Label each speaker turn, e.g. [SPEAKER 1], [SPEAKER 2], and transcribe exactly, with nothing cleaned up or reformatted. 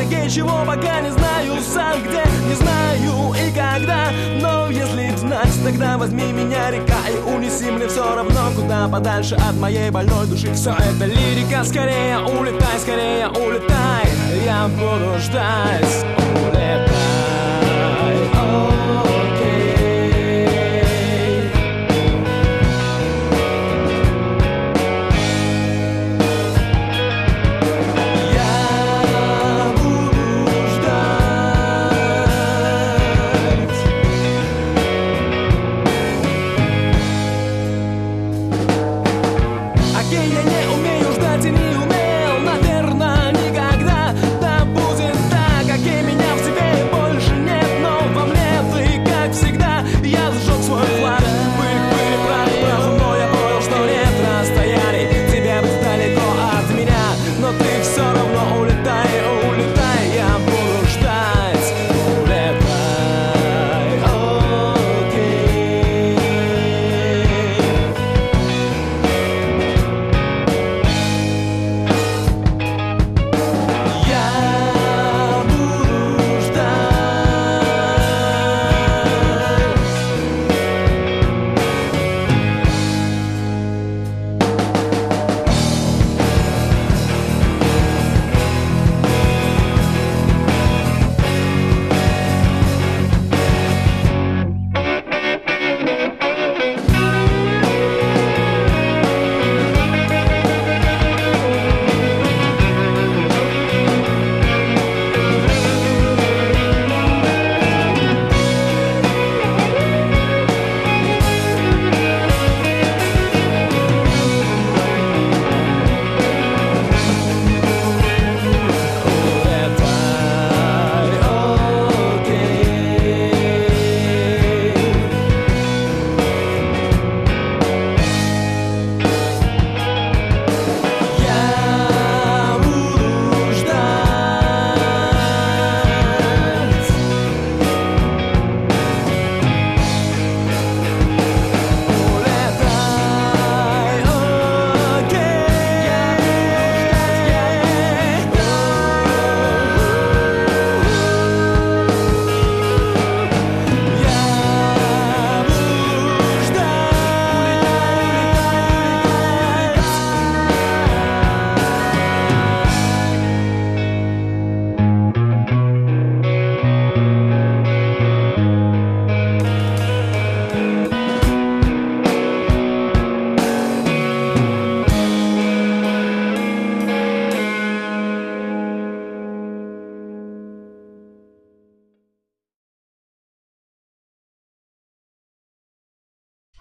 [SPEAKER 1] Сергей, чего пока не знаю, сам где, не знаю и когда. Но если знать, тогда возьми меня, река, и унеси мне все равно куда подальше от моей больной души. Все это лирика, скорее улетай, скорее улетай, я буду ждать.